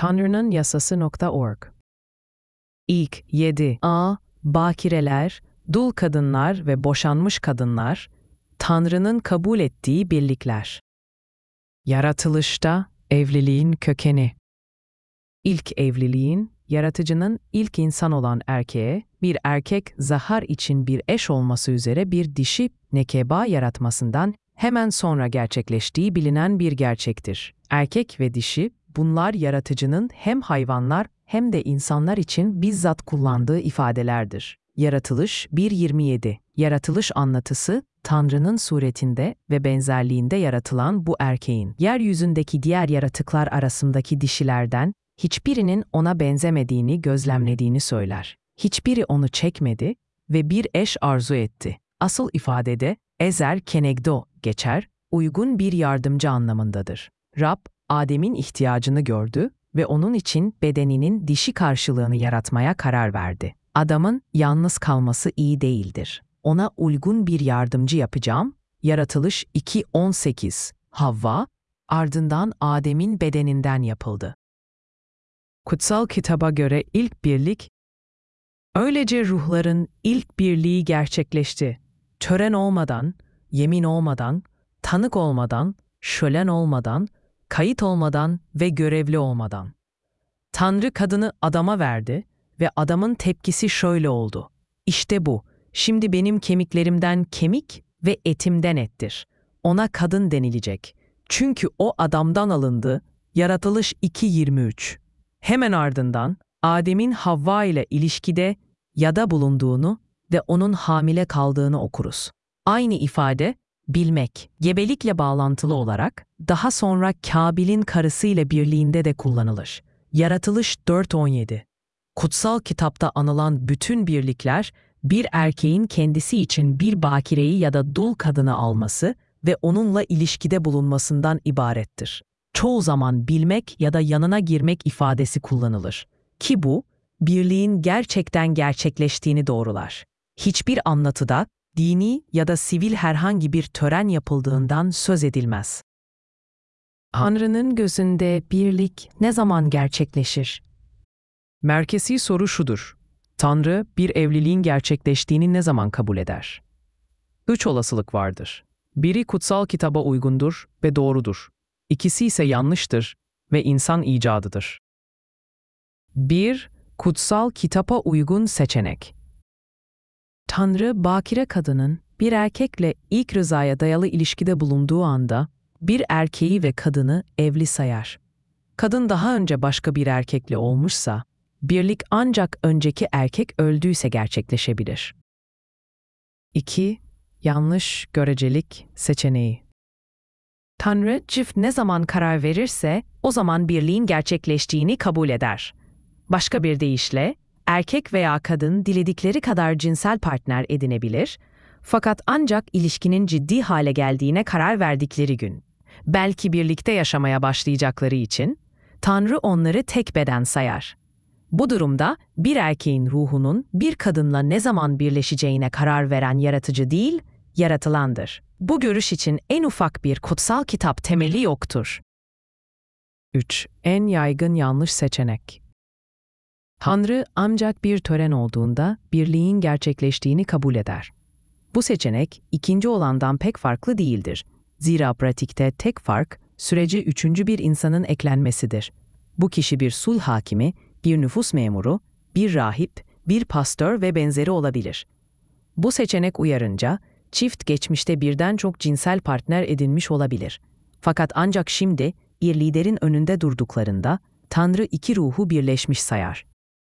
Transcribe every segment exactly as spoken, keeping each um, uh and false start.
Tanrı'nın yasası nokta org. İlk yedi A. Bakireler, dul kadınlar ve boşanmış kadınlar, Tanrı'nın kabul ettiği birlikler. Yaratılışta evliliğin kökeni. İlk evliliğin, yaratıcının ilk insan olan erkeğe, bir erkek zahar için bir eş olması üzere bir dişi nekeba yaratmasından hemen sonra gerçekleştiği bilinen bir gerçektir. Erkek ve dişi, bunlar yaratıcının hem hayvanlar hem de insanlar için bizzat kullandığı ifadelerdir. Yaratılış bir yirmi yedi. Yaratılış anlatısı, Tanrı'nın suretinde ve benzerliğinde yaratılan bu erkeğin, yeryüzündeki diğer yaratıklar arasındaki dişilerden hiçbirinin ona benzemediğini gözlemlediğini söyler. Hiçbiri onu çekmedi ve bir eş arzu etti. Asıl ifadede ezer kenegdo geçer, uygun bir yardımcı anlamındadır. Rab, Adem'in ihtiyacını gördü ve onun için bedeninin dişi karşılığını yaratmaya karar verdi. Adamın yalnız kalması iyi değildir. Ona uygun bir yardımcı yapacağım. Yaratılış iki on sekiz. Havva, ardından Adem'in bedeninden yapıldı. Kutsal kitaba göre ilk birlik, öylece ruhların ilk birliği gerçekleşti. Tören olmadan, yemin olmadan, tanık olmadan, şölen olmadan, kayıt olmadan ve görevli olmadan. Tanrı kadını adama verdi ve adamın tepkisi şöyle oldu. İşte bu, şimdi benim kemiklerimden kemik ve etimden ettir. Ona kadın denilecek. Çünkü o adamdan alındı. Yaratılış iki yirmi üç. Hemen ardından Adem'in Havva ile ilişkide yada bulunduğunu ve onun hamile kaldığını okuruz. Aynı ifade, bilmek, gebelikle bağlantılı olarak daha sonra Kabil'in karısıyla birliğinde de kullanılır. Yaratılış dört on yedi. Kutsal kitapta anılan bütün birlikler, bir erkeğin kendisi için bir bakireyi ya da dul kadını alması ve onunla ilişkide bulunmasından ibarettir. Çoğu zaman bilmek ya da yanına girmek ifadesi kullanılır. Ki bu, birliğin gerçekten gerçekleştiğini doğrular. Hiçbir anlatıda, dini ya da sivil herhangi bir tören yapıldığından söz edilmez. Tanrı'nın gözünde birlik ne zaman gerçekleşir? Merkezi soru şudur. Tanrı bir evliliğin gerçekleştiğini ne zaman kabul eder? Üç olasılık vardır. Biri kutsal kitaba uygundur ve doğrudur. İkisi ise yanlıştır ve insan icadıdır. bir. Kutsal kitapa uygun seçenek. Tanrı, bakire kadının bir erkekle ilk rızaya dayalı ilişkide bulunduğu anda bir erkeği ve kadını evli sayar. Kadın daha önce başka bir erkekle olmuşsa, birlik ancak önceki erkek öldüyse gerçekleşebilir. iki. Yanlış görecelik seçeneği. Tanrı, çift ne zaman karar verirse o zaman birliğin gerçekleştiğini kabul eder. Başka bir deyişle, erkek veya kadın diledikleri kadar cinsel partner edinebilir, fakat ancak ilişkinin ciddi hale geldiğine karar verdikleri gün, belki birlikte yaşamaya başlayacakları için, Tanrı onları tek beden sayar. Bu durumda bir erkeğin ruhunun bir kadınla ne zaman birleşeceğine karar veren yaratıcı değil, yaratılandır. Bu görüş için en ufak bir kutsal kitap temeli yoktur. üç. En yaygın yanlış seçenek. Tanrı ancak bir tören olduğunda birliğin gerçekleştiğini kabul eder. Bu seçenek ikinci olandan pek farklı değildir. Zira pratikte tek fark sürece üçüncü bir insanın eklenmesidir. Bu kişi bir sulh hakimi, bir nüfus memuru, bir rahip, bir pastör ve benzeri olabilir. Bu seçenek uyarınca çift geçmişte birden çok cinsel partner edinmiş olabilir. Fakat ancak şimdi bir liderin önünde durduklarında Tanrı iki ruhu birleşmiş sayar.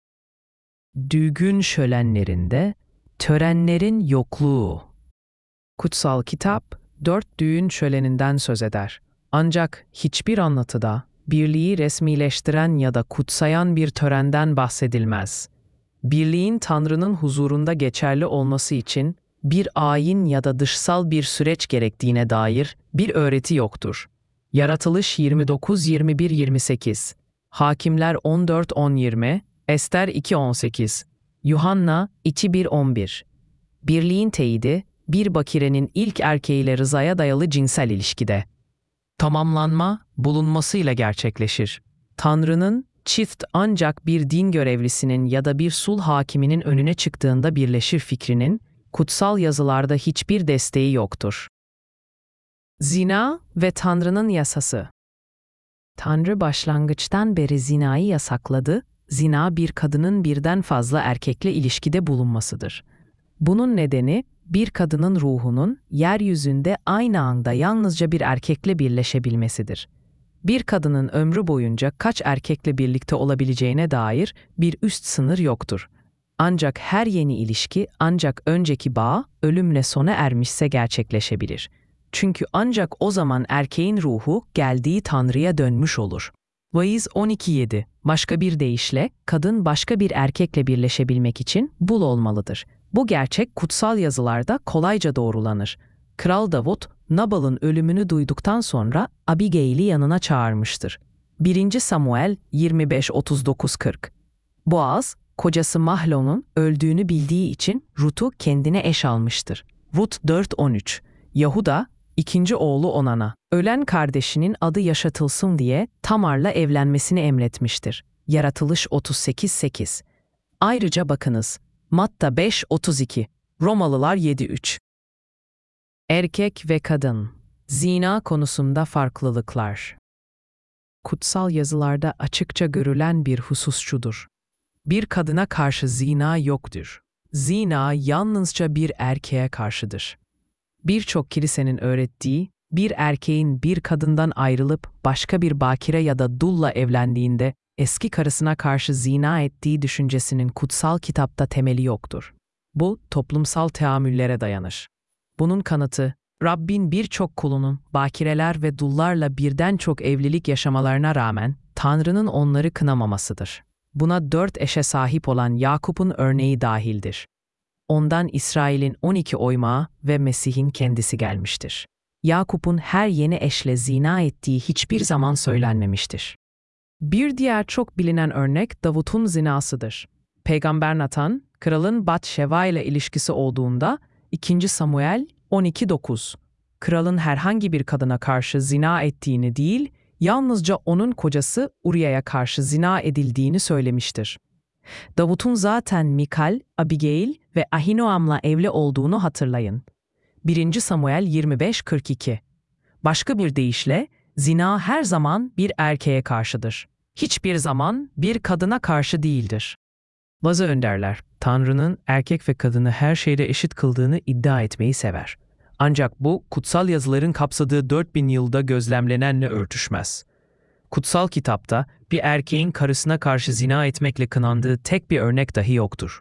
Düğün şölenlerinde törenlerin yokluğu. Kutsal kitap dört düğün şöleninden söz eder. Ancak hiçbir anlatıda birliği resmileştiren ya da kutsayan bir törenden bahsedilmez. Birliğin Tanrı'nın huzurunda geçerli olması için bir ayin ya da dışsal bir süreç gerektiğine dair bir öğreti yoktur. Yaratılış yirmi dokuz yirmi bir yirmi sekiz, Hakimler on dört on yirmi, Ester iki on sekiz, Yuhanna iki bir on bir. Birliğin teyidi, bir bakirenin ilk erkeğiyle rızaya dayalı cinsel ilişkide. Tamamlanma, bulunmasıyla gerçekleşir. Tanrı'nın çift ancak bir din görevlisinin ya da bir sul hakiminin önüne çıktığında birleşir fikrinin, kutsal yazılarda hiçbir desteği yoktur. Zina ve Tanrı'nın yasası. Tanrı başlangıçtan beri zinayı yasakladı. Zina bir kadının birden fazla erkekle ilişkide bulunmasıdır. Bunun nedeni bir kadının ruhunun yeryüzünde aynı anda yalnızca bir erkekle birleşebilmesidir. Bir kadının ömrü boyunca kaç erkekle birlikte olabileceğine dair bir üst sınır yoktur. Ancak her yeni ilişki ancak önceki bağ ölümle sona ermişse gerçekleşebilir. Çünkü ancak o zaman erkeğin ruhu geldiği Tanrı'ya dönmüş olur. Vaiz on iki yedi. Başka bir deyişle, kadın başka bir erkekle birleşebilmek için bul olmalıdır. Bu gerçek kutsal yazılarda kolayca doğrulanır. Kral Davut, Nabal'ın ölümünü duyduktan sonra Abigail'i yanına çağırmıştır. birinci Samuel yirmi beş otuz dokuz kırk. Boaz, kocası Mahlon'un öldüğünü bildiği için Rut'u kendine eş almıştır. Rut dört on üç. Yahuda, ikinci oğlu Onan'a, ölen kardeşinin adı yaşatılsın diye Tamar'la evlenmesini emretmiştir. Yaratılış otuz sekiz sekiz. Ayrıca bakınız, Matta beş otuz iki, Romalılar yedi üç. Erkek ve kadın, zina konusunda farklılıklar. Kutsal yazılarda açıkça görülen bir husus şudur: bir kadına karşı zina yoktur. Zina yalnızca bir erkeğe karşıdır. Birçok kilisenin öğrettiği, bir erkeğin bir kadından ayrılıp başka bir bakire ya da dulla evlendiğinde eski karısına karşı zina ettiği düşüncesinin kutsal kitapta temeli yoktur. Bu, toplumsal teamüllere dayanır. Bunun kanıtı, Rabbin birçok kulunun bakireler ve dullarla birden çok evlilik yaşamalarına rağmen Tanrı'nın onları kınamamasıdır. Buna dört eşe sahip olan Yakup'un örneği dahildir. Ondan İsrail'in on iki oymağı ve Mesih'in kendisi gelmiştir. Yakup'un her yeni eşle zina ettiği hiçbir zaman söylenmemiştir. Bir diğer çok bilinen örnek Davut'un zinasıdır. Peygamber Natan, kralın Bat-Şeva ile ilişkisi olduğunda ikinci Samuel on iki dokuz, kralın herhangi bir kadına karşı zina ettiğini değil, yalnızca onun kocası Uriah'ya karşı zina edildiğini söylemiştir. Davut'un zaten Mikal, Abigail ve Ahinoam'la evli olduğunu hatırlayın. birinci Samuel yirmi beş kırk iki. Başka bir deyişle, zina her zaman bir erkeğe karşıdır. Hiçbir zaman bir kadına karşı değildir. Bazı önderler, Tanrı'nın erkek ve kadını her şeyde eşit kıldığını iddia etmeyi sever. Ancak bu, kutsal yazıların kapsadığı dört bin yılda gözlemlenenle örtüşmez. Kutsal kitapta bir erkeğin karısına karşı zina etmekle kınandığı tek bir örnek dahi yoktur.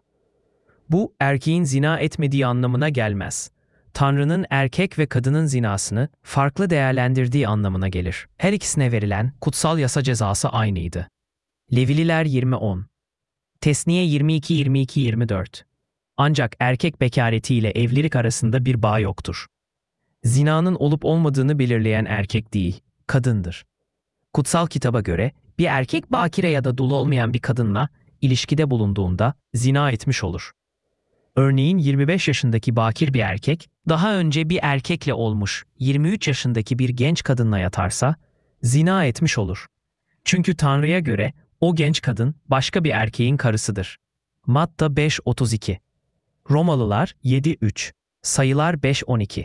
Bu, erkeğin zina etmediği anlamına gelmez. Tanrı'nın erkek ve kadının zinasını farklı değerlendirdiği anlamına gelir. Her ikisine verilen kutsal yasa cezası aynıydı. Levililer yirmi on. Tesniye yirmi iki yirmi iki yirmi dört. Ancak erkek bekaretiyle evlilik arasında bir bağ yoktur. Zinanın olup olmadığını belirleyen erkek değil, kadındır. Kutsal kitaba göre bir erkek bakire ya da dul olmayan bir kadınla ilişkide bulunduğunda zina etmiş olur. Örneğin yirmi beş yaşındaki bakir bir erkek daha önce bir erkekle olmuş yirmi üç yaşındaki bir genç kadınla yatarsa zina etmiş olur. Çünkü Tanrı'ya göre o genç kadın başka bir erkeğin karısıdır. Matta beş otuz iki. Romalılar yedi üç. Sayılar beş on iki.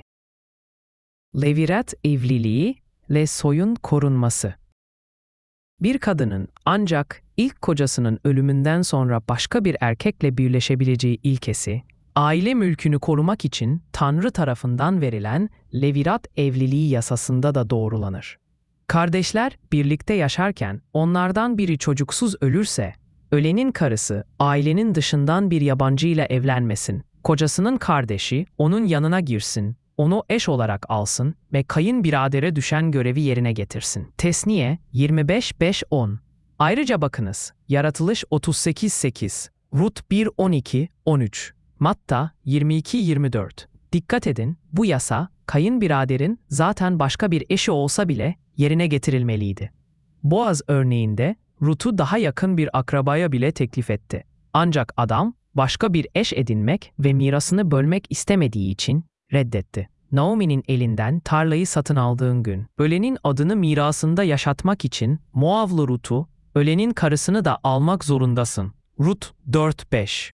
Levirat evliliği ve soyun korunması. Bir kadının ancak ilk kocasının ölümünden sonra başka bir erkekle birleşebileceği ilkesi, aile mülkünü korumak için Tanrı tarafından verilen Levirat evliliği yasasında da doğrulanır. Kardeşler birlikte yaşarken onlardan biri çocuksuz ölürse, ölenin karısı ailenin dışından bir yabancıyla evlenmesin, kocasının kardeşi onun yanına girsin, onu eş olarak alsın ve kayınbiradere düşen görevi yerine getirsin. Tesniye yirmi beş beş on. Ayrıca bakınız, Yaratılış otuz sekiz sekiz, Rut bir on iki on üç, Matta yirmi iki yirmi dört. Dikkat edin, bu yasa, kayınbiraderin zaten başka bir eşi olsa bile yerine getirilmeliydi. Boaz örneğinde, Rut'u daha yakın bir akrabaya bile teklif etti. Ancak adam, başka bir eş edinmek ve mirasını bölmek istemediği için reddetti. Naomi'nin elinden tarlayı satın aldığın gün, ölenin adını mirasında yaşatmak için Moavlı Rut'u Ölenin karısını da almak zorundasın. Rut dört beş.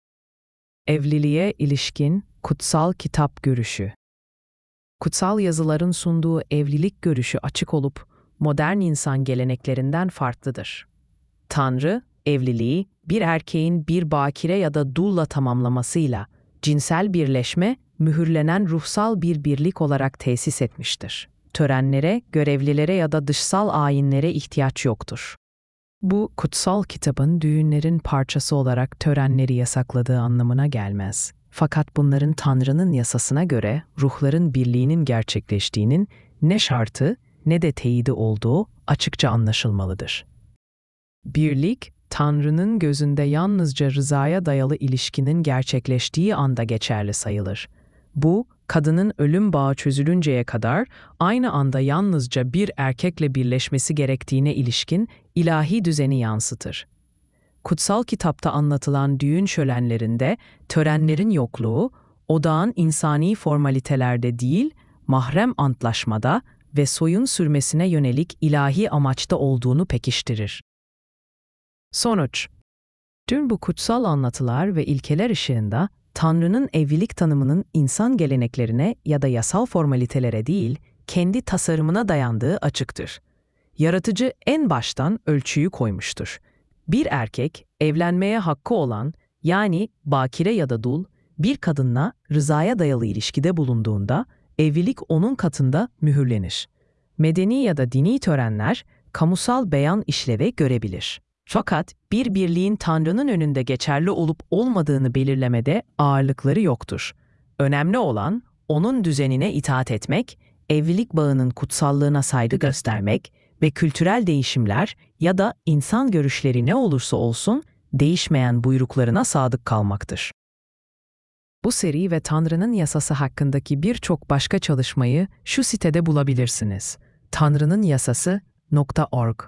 Evliliğe ilişkin kutsal kitap görüşü. Kutsal yazıların sunduğu evlilik görüşü açık olup modern insan geleneklerinden farklıdır. Tanrı, evliliği bir erkeğin bir bakire ya da dulla tamamlamasıyla cinsel birleşme, mühürlenen ruhsal bir birlik olarak tesis etmiştir. Törenlere, görevlilere ya da dışsal ayinlere ihtiyaç yoktur. Bu, kutsal kitabın düğünlerin parçası olarak törenleri yasakladığı anlamına gelmez. Fakat bunların Tanrı'nın yasasına göre ruhların birliğinin gerçekleştiğinin ne şartı ne de teyidi olduğu açıkça anlaşılmalıdır. Birlik, Tanrı'nın gözünde yalnızca rızaya dayalı ilişkinin gerçekleştiği anda geçerli sayılır. Bu, kadının ölüm bağı çözülünceye kadar aynı anda yalnızca bir erkekle birleşmesi gerektiğine ilişkin ilahi düzeni yansıtır. Kutsal kitapta anlatılan düğün şölenlerinde törenlerin yokluğu, odağın insani formalitelerde değil, mahrem antlaşmada ve soyun sürmesine yönelik ilahi amaçta olduğunu pekiştirir. Sonuç: tüm bu kutsal anlatılar ve ilkeler ışığında Tanrı'nın evlilik tanımının insan geleneklerine ya da yasal formalitelere değil, kendi tasarımına dayandığı açıktır. Yaratıcı en baştan ölçüyü koymuştur. Bir erkek, evlenmeye hakkı olan, yani bakire ya da dul, bir kadınla rızaya dayalı ilişkide bulunduğunda, evlilik onun katında mühürlenir. Medeni ya da dini törenler, kamusal beyan işlevi görebilir. Fakat bir birliğin Tanrı'nın önünde geçerli olup olmadığını belirlemede ağırlıkları yoktur. Önemli olan, onun düzenine itaat etmek, evlilik bağının kutsallığına saygı göstermek ve kültürel değişimler ya da insan görüşleri ne olursa olsun değişmeyen buyruklarına sadık kalmaktır. Bu seri ve Tanrı'nın yasası hakkındaki birçok başka çalışmayı şu sitede bulabilirsiniz: tanrının yasası nokta org